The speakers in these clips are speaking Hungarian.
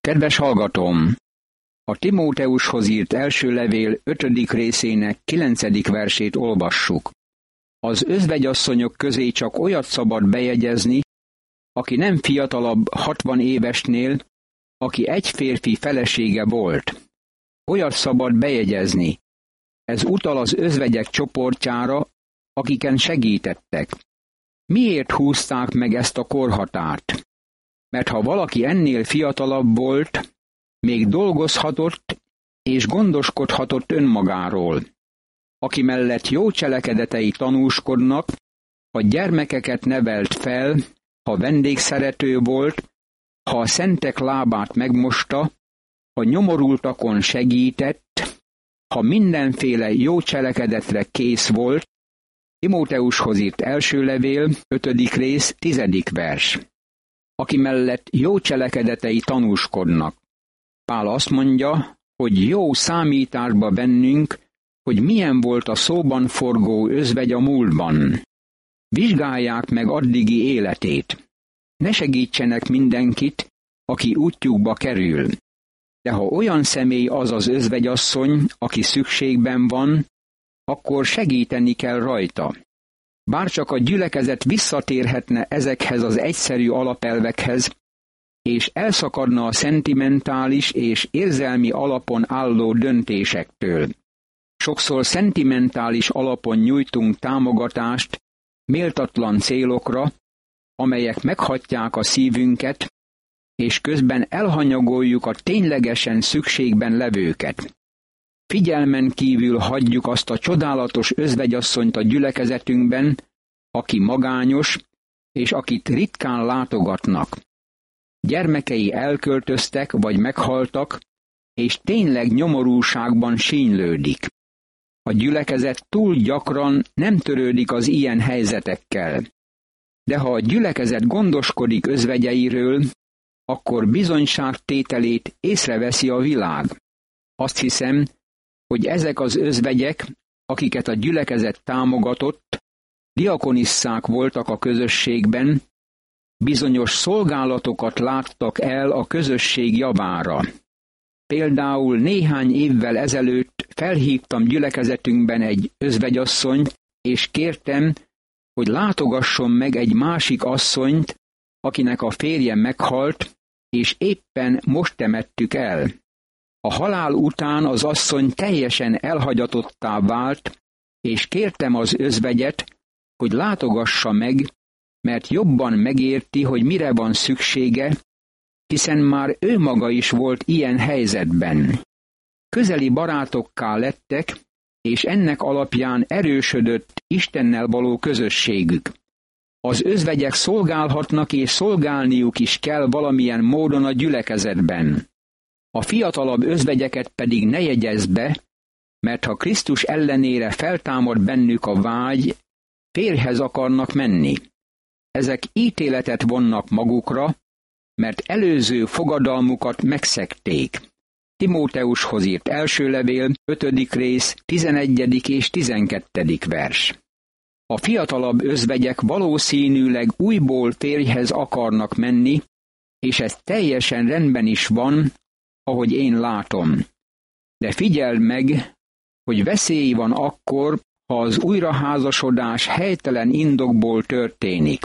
Kedves hallgatóm! A Timóteushoz írt első levél 5. részének 9. versét olvassuk. Az özvegyasszonyok közé csak olyat szabad bejegyezni, aki nem fiatalabb 60 évesnél, aki egy férfi felesége volt. Olyat szabad bejegyezni. Ez utal az özvegyek csoportjára, akiken segítettek. Miért húzták meg ezt a korhatárt? Mert ha valaki ennél fiatalabb volt, még dolgozhatott és gondoskodhatott önmagáról. Aki mellett jó cselekedetei tanúskodnak, ha gyermekeket nevelt fel, ha vendégszerető volt, ha a szentek lábát megmosta, ha nyomorultakon segített, ha mindenféle jó cselekedetre kész volt. Timóteushoz írt első levél, 5. rész, 10. vers. Aki mellett jó cselekedetei tanúskodnak. Pál azt mondja, hogy jó számításba vennünk, hogy milyen volt a szóban forgó özvegy a múltban. Vizsgálják meg addigi életét. Ne segítsenek mindenkit, aki útjukba kerül. De ha olyan személy az az özvegyasszony, aki szükségben van, akkor segíteni kell rajta. Bárcsak a gyülekezet visszatérhetne ezekhez az egyszerű alapelvekhez, és elszakadna a szentimentális és érzelmi alapon álló döntésektől. Sokszor szentimentális alapon nyújtunk támogatást méltatlan célokra, amelyek meghatják a szívünket, és közben elhanyagoljuk a ténylegesen szükségben levőket. Figyelmen kívül hagyjuk azt a csodálatos özvegyasszonyt a gyülekezetünkben, aki magányos, és akit ritkán látogatnak. Gyermekei elköltöztek vagy meghaltak, és tényleg nyomorúságban sínylődik. A gyülekezet túl gyakran nem törődik az ilyen helyzetekkel. De ha a gyülekezet gondoskodik özvegyeiről, akkor bizonyságtételét észreveszi a világ. Azt hiszem, hogy ezek az özvegyek, akiket a gyülekezet támogatott, diakonisszák voltak a közösségben, bizonyos szolgálatokat láttak el a közösség javára. Például néhány évvel ezelőtt felhívtam gyülekezetünkben egy özvegyasszonyt, és kértem, hogy látogasson meg egy másik asszonyt, akinek a férje meghalt, és éppen most temettük el. A halál után az asszony teljesen elhagyatottá vált, és kértem az özvegyet, hogy látogassa meg, mert jobban megérti, hogy mire van szüksége, hiszen már ő maga is volt ilyen helyzetben. Közeli barátokká lettek, és ennek alapján erősödött Istennel való közösségük. Az özvegyek szolgálhatnak, és szolgálniuk is kell valamilyen módon a gyülekezetben. A fiatalabb özvegyeket pedig ne jegyezd be, mert ha Krisztus ellenére feltámad bennük a vágy, férjhez akarnak menni. Ezek ítéletet vonnak magukra, mert előző fogadalmukat megszegték. Timóteushoz írt első levél, 5. rész, 11. és 12. vers. A fiatalabb özvegyek valószínűleg újból férjhez akarnak menni, és ez teljesen rendben is van, ahogy én látom. De figyeld meg, hogy veszély van akkor, ha az újraházasodás helytelen indokból történik.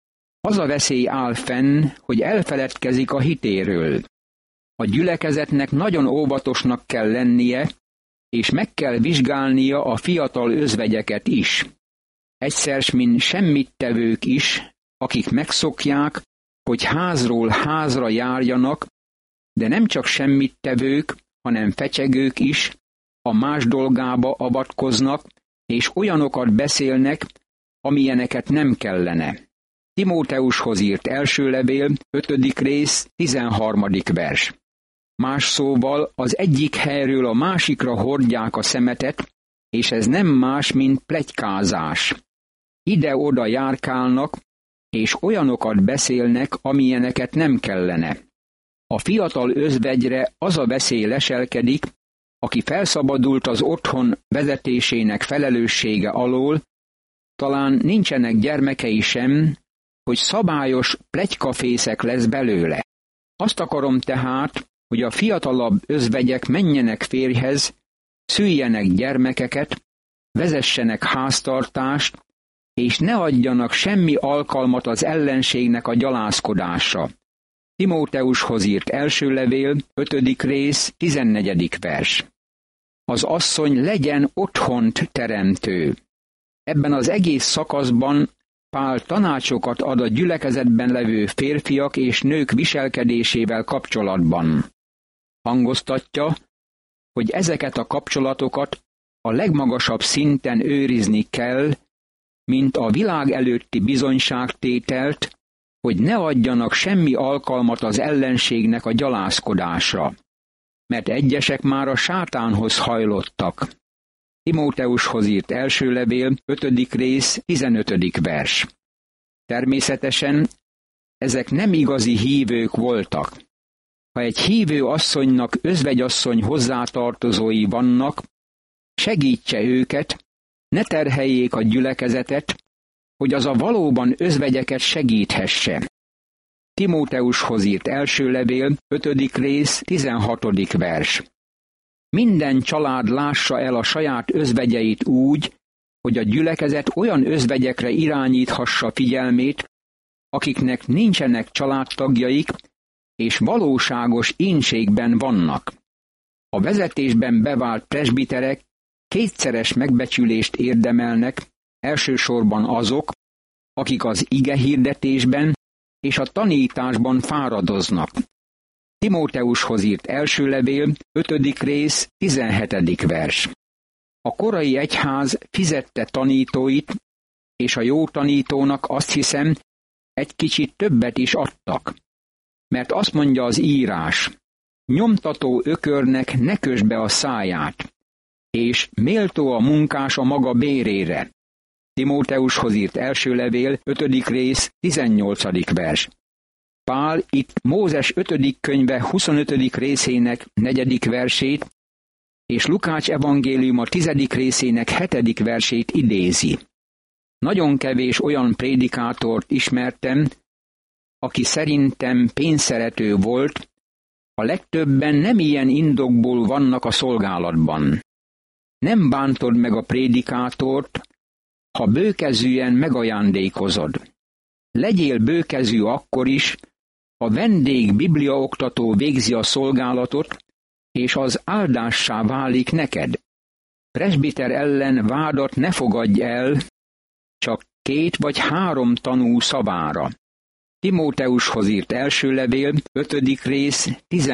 Az a veszély áll fenn, hogy elfeledkezik a hitéről. A gyülekezetnek nagyon óvatosnak kell lennie, és meg kell vizsgálnia a fiatal özvegyeket is. Egyszer, mint semmittevők is, akik megszokják, hogy házról házra járjanak, de nem csak semmittevők, hanem fecsegők is, a más dolgába avatkoznak, és olyanokat beszélnek, amilyeneket nem kellene. Timóteushoz írt első levél, 5. rész, 13. vers. Más szóval az egyik helyről a másikra hordják a szemetet, és ez nem más, mint pletykázás. Ide-oda járkálnak, és olyanokat beszélnek, amilyeneket nem kellene. A fiatal özvegyre az a veszély leselkedik, aki felszabadult az otthon vezetésének felelőssége alól, talán nincsenek gyermekei sem, hogy szabályos pletykafészek lesz belőle. Azt akarom tehát, hogy a fiatalabb özvegyek menjenek férjhez, szüljenek gyermekeket, vezessenek háztartást, és ne adjanak semmi alkalmat az ellenségnek a gyalázkodásra. Timóteushoz írt első levél, 5. rész, 14. vers. Az asszony legyen otthont teremtő. Ebben az egész szakaszban Pál tanácsokat ad a gyülekezetben levő férfiak és nők viselkedésével kapcsolatban. Hangoztatja, hogy ezeket a kapcsolatokat a legmagasabb szinten őrizni kell, mint a világ előtti bizonyságtételt, hogy ne adjanak semmi alkalmat az ellenségnek a gyalázkodásra, mert egyesek már a sátánhoz hajlottak. Timóteushoz írt első levél, 5. rész, 15. vers. Természetesen ezek nem igazi hívők voltak. Ha egy hívő asszonynak özvegyasszony hozzátartozói vannak, segítse őket, ne terheljék a gyülekezetet, hogy az a valóban özvegyeket segíthesse. Timóteushoz írt első levél, 5. rész, 16. vers. Minden család lássa el a saját özvegyeit úgy, hogy a gyülekezet olyan özvegyekre irányíthassa figyelmét, akiknek nincsenek családtagjaik, és valóságos ínségben vannak. A vezetésben bevált presbiterek kétszeres megbecsülést érdemelnek, elsősorban azok, akik az igehirdetésben és a tanításban fáradoznak. Timóteushoz írt első levél, 5. rész, 17. vers. A korai egyház fizette tanítóit, és a jó tanítónak azt hiszem, egy kicsit többet is adtak. Mert azt mondja az írás, nyomtató ökörnek ne kösd be a száját, és méltó a munkás a maga bérére. Timóteushoz írt első levél, 5. rész, 18. vers. Pál itt Mózes 5. könyve 25. részének 4. versét, és Lukács evangéliuma 10. részének 7. versét idézi. Nagyon kevés olyan prédikátort ismertem, aki szerintem pénzszerető volt, a legtöbben nem ilyen indokból vannak a szolgálatban. Nem bántod meg a prédikátort, ha bőkezűen megajándékozod. Legyél bőkezű akkor is, ha vendég bibliaoktató végzi a szolgálatot, és az áldássá válik neked. Presbiter ellen vádat ne fogadj el, csak 2 vagy 3 tanú szavára. Timóteushoz írt első levél, 5. rész,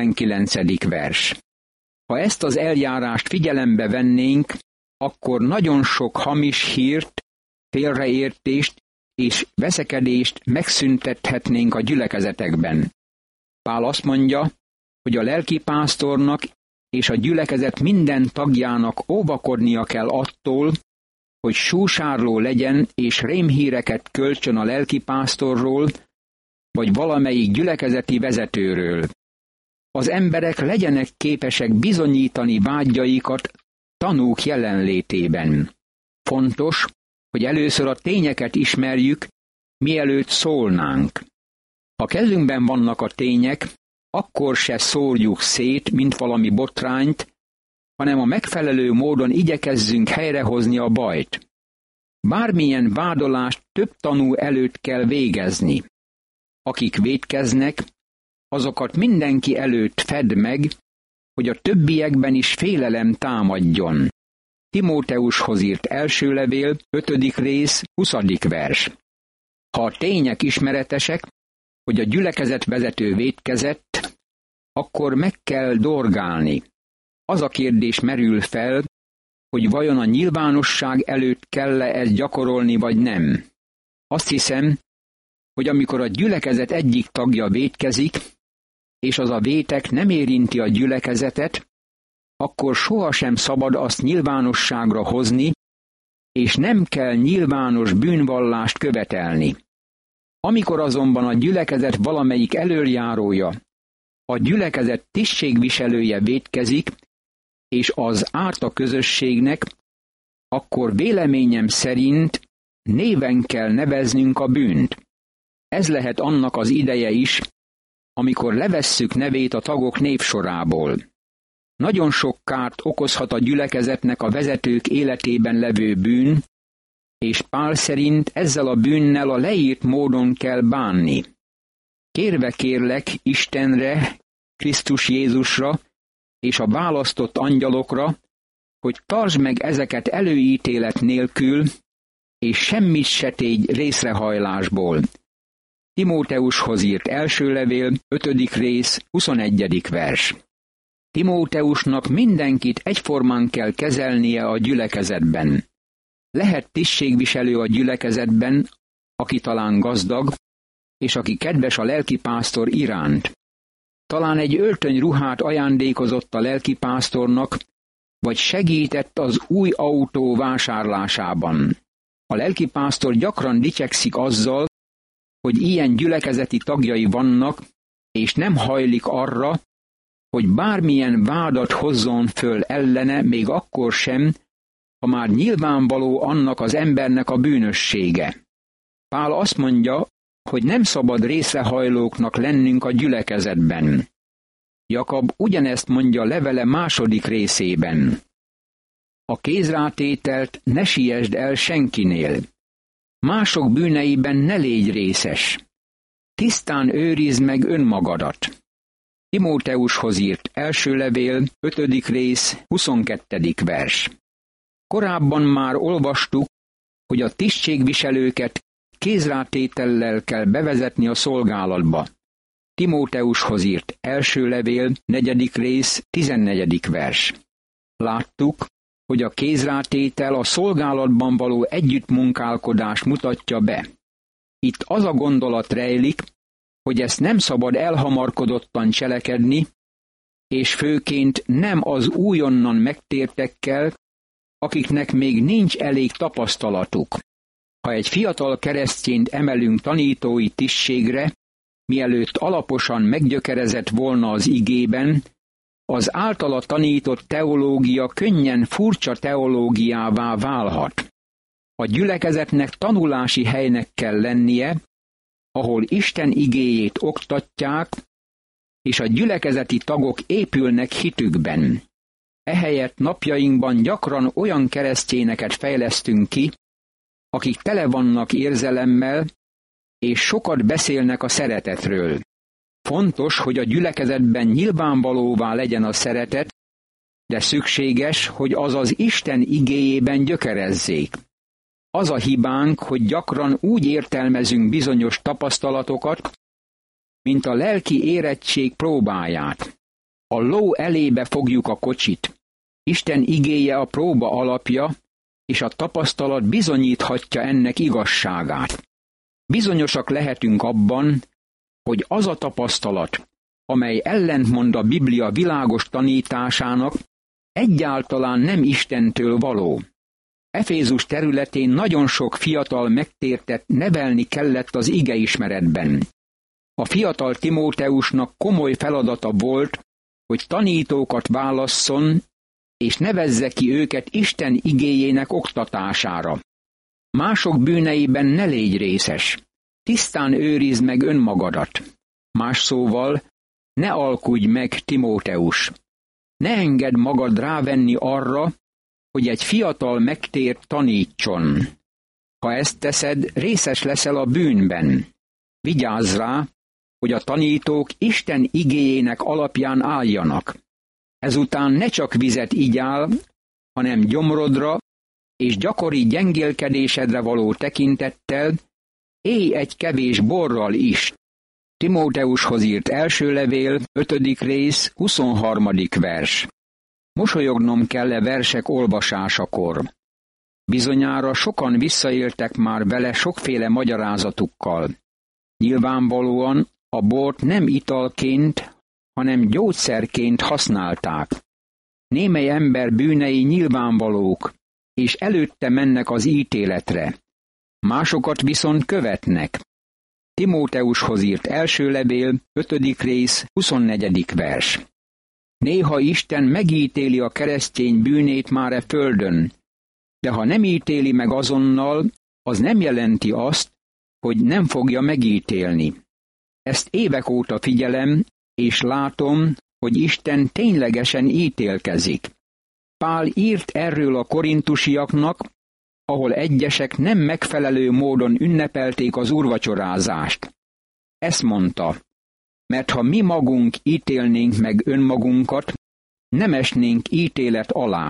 19. vers. Ha ezt az eljárást figyelembe vennénk, akkor nagyon sok hamis hírt, félreértést és veszekedést megszüntethetnénk a gyülekezetekben. Pál azt mondja, hogy a lelkipásztornak és a gyülekezet minden tagjának óvakodnia kell attól, hogy súsárló legyen és rémhíreket költsön a lelkipásztorról, vagy valamelyik gyülekezeti vezetőről. Az emberek legyenek képesek bizonyítani vágyaikat tanúk jelenlétében. Fontos, hogy először a tényeket ismerjük, mielőtt szólnánk. Ha kezünkben vannak a tények, akkor se szórjuk szét, mint valami botrányt, hanem a megfelelő módon igyekezzünk helyrehozni a bajt. Bármilyen vádolást több tanú előtt kell végezni. Akik vétkeznek, azokat mindenki előtt fedd meg, hogy a többiekben is félelem támadjon. Timóteushoz írt első levél, 5. rész, 20. vers. Ha a tények ismeretesek, hogy a gyülekezet vezető vétkezett, akkor meg kell dorgálni. Az a kérdés merül fel, hogy vajon a nyilvánosság előtt kell-e ezt gyakorolni, vagy nem. Azt hiszem, hogy amikor a gyülekezet egyik tagja vétkezik, és az a vétek nem érinti a gyülekezetet, akkor sohasem szabad azt nyilvánosságra hozni, és nem kell nyilvános bűnvallást követelni. Amikor azonban a gyülekezet valamelyik elöljárója, a gyülekezet tisztségviselője vétkezik, és az árt a közösségnek, akkor véleményem szerint néven kell neveznünk a bűnt. Ez lehet annak az ideje is, amikor levesszük nevét a tagok névsorából. Nagyon sok kárt okozhat a gyülekezetnek a vezetők életében levő bűn, és Pál szerint ezzel a bűnnel a leírt módon kell bánni. Kérve kérlek Istenre, Krisztus Jézusra és a választott angyalokra, hogy tartsd meg ezeket előítélet nélkül, és semmit se tégy részrehajlásból. Timóteushoz írt első levél, 5. rész, 21. vers. Timóteusnak mindenkit egyformán kell kezelnie a gyülekezetben. Lehet tisztségviselő a gyülekezetben, aki talán gazdag, és aki kedves a lelkipásztor iránt. Talán egy öltönyruhát ajándékozott a lelkipásztornak, vagy segített az új autó vásárlásában. A lelkipásztor gyakran dicsekszik azzal, hogy ilyen gyülekezeti tagjai vannak, és nem hajlik arra, hogy bármilyen vádat hozzon föl ellene, még akkor sem, ha már nyilvánvaló annak az embernek a bűnössége. Pál azt mondja, hogy nem szabad részrehajlóknak lennünk a gyülekezetben. Jakab ugyanezt mondja levele 2. részében. A kézrátételt ne siessd el senkinél. Mások bűneiben ne légy részes. Tisztán őrizd meg önmagadat. Timóteushoz írt első levél, 5. rész, 22. vers. Korábban már olvastuk, hogy a tisztségviselőket kézrátétellel kell bevezetni a szolgálatba. Timóteushoz írt első levél, 4. rész, 14. vers. Láttuk, hogy a kézrátétel a szolgálatban való együttmunkálkodást mutatja be. Itt az a gondolat rejlik, hogy ezt nem szabad elhamarkodottan cselekedni, és főként nem az újonnan megtértekkel, akiknek még nincs elég tapasztalatuk. Ha egy fiatal keresztjént emelünk tanítói tisztségre, mielőtt alaposan meggyökerezett volna az igében, az általa tanított teológia könnyen furcsa teológiává válhat. A gyülekezetnek tanulási helynek kell lennie, ahol Isten igéjét oktatják, és a gyülekezeti tagok épülnek hitükben. Ehelyett napjainkban gyakran olyan keresztényeket fejlesztünk ki, akik tele vannak érzelemmel, és sokat beszélnek a szeretetről. Fontos, hogy a gyülekezetben nyilvánvalóvá legyen a szeretet, de szükséges, hogy az az Isten igéjében gyökerezzék. Az a hibánk, hogy gyakran úgy értelmezünk bizonyos tapasztalatokat, mint a lelki érettség próbáját. A ló elébe fogjuk a kocsit. Isten igéje a próba alapja, és a tapasztalat bizonyíthatja ennek igazságát. Bizonyosak lehetünk abban, hogy az a tapasztalat, amely ellentmond a Biblia világos tanításának, egyáltalán nem Istentől való. Efézus területén nagyon sok fiatal megtértet nevelni kellett az igeismeretben. A fiatal Timóteusnak komoly feladata volt, hogy tanítókat válasszon, és nevezze ki őket Isten igéjének oktatására. Mások bűneiben ne légy részes. Tisztán őrizd meg önmagadat. Más szóval, ne alkudj meg, Timóteus. Ne engedd magad rávenni arra, hogy egy fiatal megtért tanítson. Ha ezt teszed, részes leszel a bűnben. Vigyázz rá, hogy a tanítók Isten igéjének alapján álljanak. Ezután ne csak vizet igyál, hanem gyomrodra és gyakori gyengélkedésedre való tekintettel élj egy kevés borral is. Timóteushoz írt első levél, 5. rész, 23. vers. Mosolyognom kell-e versek olvasásakor? Bizonyára sokan visszaéltek már vele sokféle magyarázatukkal. Nyilvánvalóan a bort nem italként, hanem gyógyszerként használták. Némely ember bűnei nyilvánvalók, és előtte mennek az ítéletre. Másokat viszont követnek. Timóteushoz írt első levél, 5. rész, 24. vers. Néha Isten megítéli a keresztény bűnét már e földön, de ha nem ítéli meg azonnal, az nem jelenti azt, hogy nem fogja megítélni. Ezt évek óta figyelem, és látom, hogy Isten ténylegesen ítélkezik. Pál írt erről a korintusiaknak, ahol egyesek nem megfelelő módon ünnepelték az úrvacsorázást. Ezt mondta, mert ha mi magunk ítélnénk meg önmagunkat, nem esnénk ítélet alá.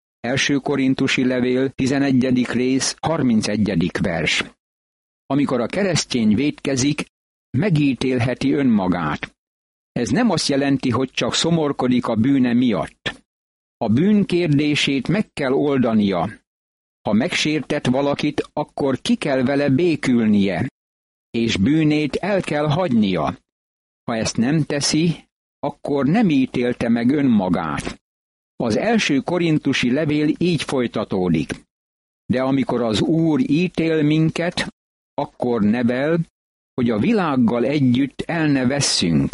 1. Korintusi levél, 11. rész, 31. vers. Amikor a keresztény vétkezik, megítélheti önmagát. Ez nem azt jelenti, hogy csak szomorkodik a bűne miatt. A bűn kérdését meg kell oldania. Ha megsértett valakit, akkor ki kell vele békülnie, és bűnét el kell hagynia. Ha ezt nem teszi, akkor nem ítélte meg önmagát. Az 1. korintusi levél így folytatódik. De amikor az Úr ítél minket, akkor nevel, hogy a világgal együtt el ne vesszünk.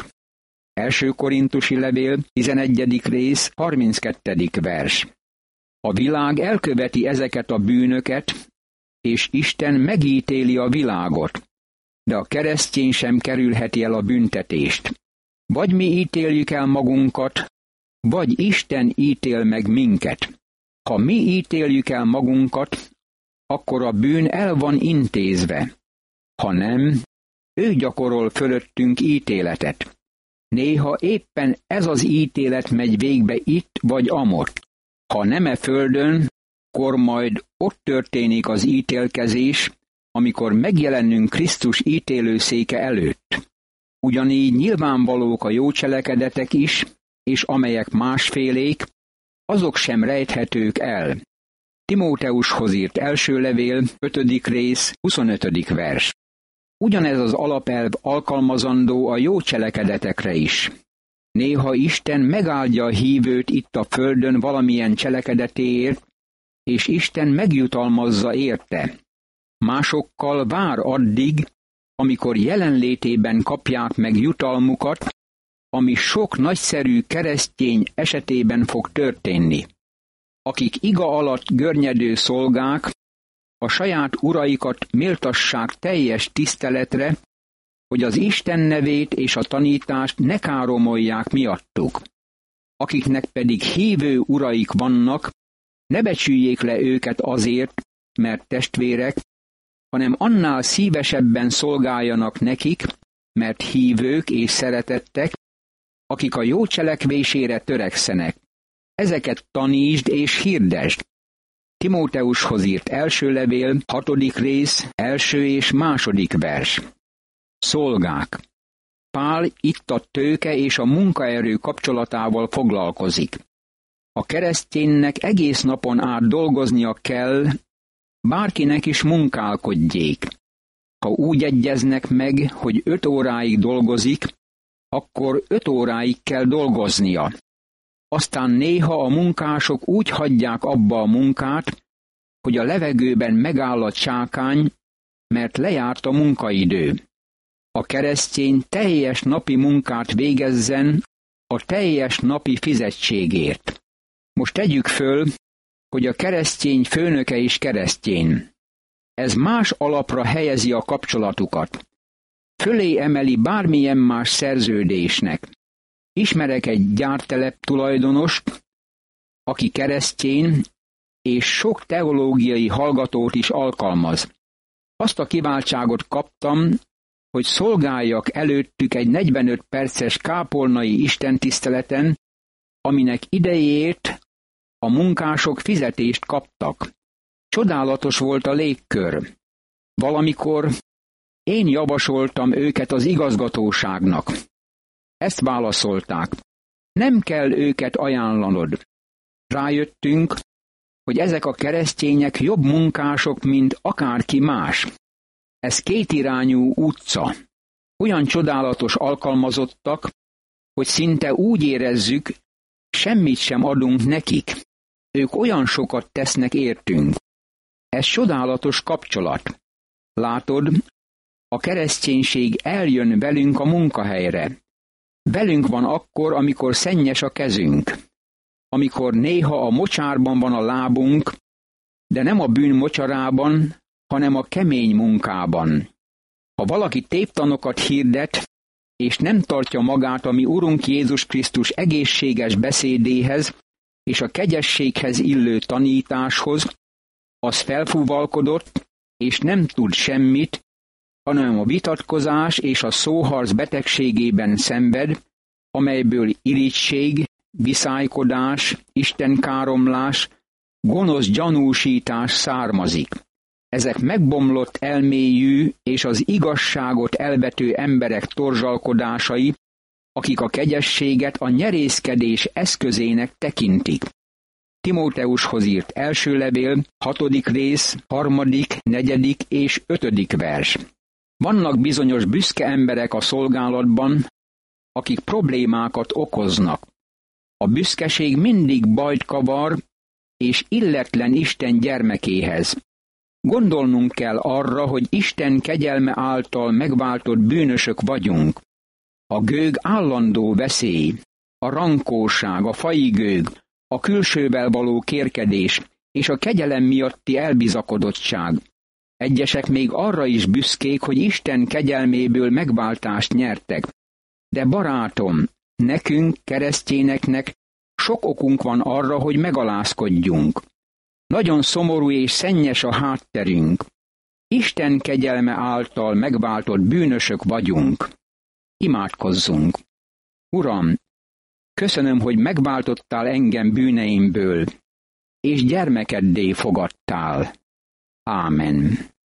1. korintusi levél, 11. rész, 32. vers. A világ elköveti ezeket a bűnöket, és Isten megítéli a világot, de a keresztény sem kerülheti el a büntetést. Vagy mi ítéljük el magunkat, vagy Isten ítél meg minket. Ha mi ítéljük el magunkat, akkor a bűn el van intézve. Ha nem, ő gyakorol fölöttünk ítéletet. Néha éppen ez az ítélet megy végbe itt vagy amott. Ha nem földön, akkor majd ott történik az ítélkezés, amikor megjelenünk Krisztus ítélőszéke előtt. Ugyanígy nyilvánvalók a jó cselekedetek is, és amelyek másfélék, azok sem rejthetők el. Timóteushoz írt első levél, 5. rész, 25. vers. Ugyanez az alapelv alkalmazandó a jó cselekedetekre is. Néha Isten megáldja a hívőt itt a földön valamilyen cselekedetéért, és Isten megjutalmazza érte. Másokkal vár addig, amikor jelenlétében kapják meg jutalmukat, ami sok nagyszerű keresztény esetében fog történni. Akik iga alatt görnyedő szolgák, a saját uraikat méltassák teljes tiszteletre, hogy az Isten nevét és a tanítást ne káromolják miattuk. Akiknek pedig hívő uraik vannak, ne becsüljék le őket azért, mert testvérek, hanem annál szívesebben szolgáljanak nekik, mert hívők és szeretettek, akik a jó cselekvésére törekszenek. Ezeket tanítsd és hirdesd. Timóteushoz írt első levél, 6. rész, 1. és 2. vers. Szolgák. Pál itt a tőke és a munkaerő kapcsolatával foglalkozik. A kereszténynek egész napon át dolgoznia kell, bárkinek is munkálkodjék. Ha úgy egyeznek meg, hogy 5 óráig dolgozik, akkor 5 óráig kell dolgoznia. Aztán néha a munkások úgy hagyják abba a munkát, hogy a levegőben megáll a csákány, mert lejárt a munkaidő. A keresztény teljes napi munkát végezzen a teljes napi fizetségért. Most tegyük föl, hogy a keresztény főnöke is keresztény. Ez más alapra helyezi a kapcsolatukat. Fölé emeli bármilyen más szerződésnek. Ismerek egy gyártelep tulajdonost, aki keresztény, és sok teológiai hallgatót is alkalmaz. Azt a kiváltságot kaptam, hogy szolgáljak előttük egy 45 perces kápolnai istentiszteleten, aminek idejét a munkások fizetést kaptak. Csodálatos volt a légkör. Valamikor én javasoltam őket az igazgatóságnak. Ezt válaszolták. Nem kell őket ajánlanod. Rájöttünk, hogy ezek a keresztények jobb munkások, mint akárki más. Ez kétirányú utca. Olyan csodálatos alkalmazottak, hogy szinte úgy érezzük, semmit sem adunk nekik. Ők olyan sokat tesznek értünk. Ez csodálatos kapcsolat. Látod, a kereszténység eljön velünk a munkahelyre. Velünk van akkor, amikor szennyes a kezünk. Amikor néha a mocsárban van a lábunk, de nem a bűn mocsarában, hanem a kemény munkában. Ha valaki tévtanokat hirdet, és nem tartja magát a mi Urunk Jézus Krisztus egészséges beszédéhez és a kegyességhez illő tanításhoz, az felfúvalkodott, és nem tud semmit, hanem a vitatkozás és a szóharc betegségében szenved, amelyből irigység, viszálykodás, istenkáromlás, gonosz gyanúsítás származik. Ezek megbomlott elméjű és az igazságot elvető emberek torzsalkodásai, akik a kegyességet a nyerészkedés eszközének tekintik. Timóteushoz írt első levél, 6. rész, 3., 4. és 5. vers. Vannak bizonyos büszke emberek a szolgálatban, akik problémákat okoznak. A büszkeség mindig bajt kavar, és illetlen Isten gyermekéhez. Gondolnunk kell arra, hogy Isten kegyelme által megváltott bűnösök vagyunk. A gőg állandó veszély, a rankóság, a faji gőg, a külsővel való kérkedés és a kegyelem miatti elbizakodottság. Egyesek még arra is büszkék, hogy Isten kegyelméből megváltást nyertek. De barátom, nekünk, keresztényeknek sok okunk van arra, hogy megalázkodjunk. Nagyon szomorú és szennyes a hátterünk. Isten kegyelme által megváltott bűnösök vagyunk. Imádkozzunk. Uram, köszönöm, hogy megváltottál engem bűneimből, és gyermekeddé fogadtál. Ámen.